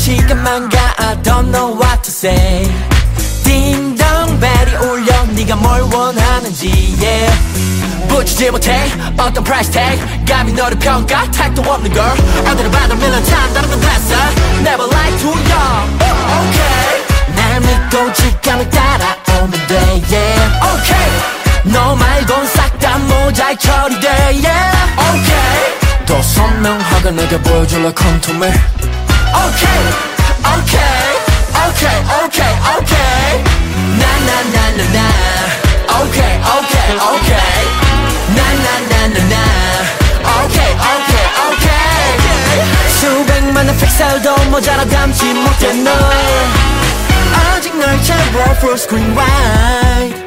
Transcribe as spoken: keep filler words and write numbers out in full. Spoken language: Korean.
시간만 가 I don't know what to say 딩동벨이 울려 네가 뭘 원하는지 yeah. 붙이지 못해 어떤 price tag 감히 너를 평가 택도 없는 girl 어디를 봐도 밀런 time 다른 건 됐어 Never like too young okay 날 믿고 직감을 따라오면 돼 yeah okay 너 말곤 싹 다 모자이크 처리돼 yeah okay 더 선명하게 내게 보여줄래 컨투를 okay okay okay okay okay na na na na na okay okay okay na na na na na okay okay okay 수백만의 픽셀도 모자라 담지 못해 널 아직 널 채워 full screen wide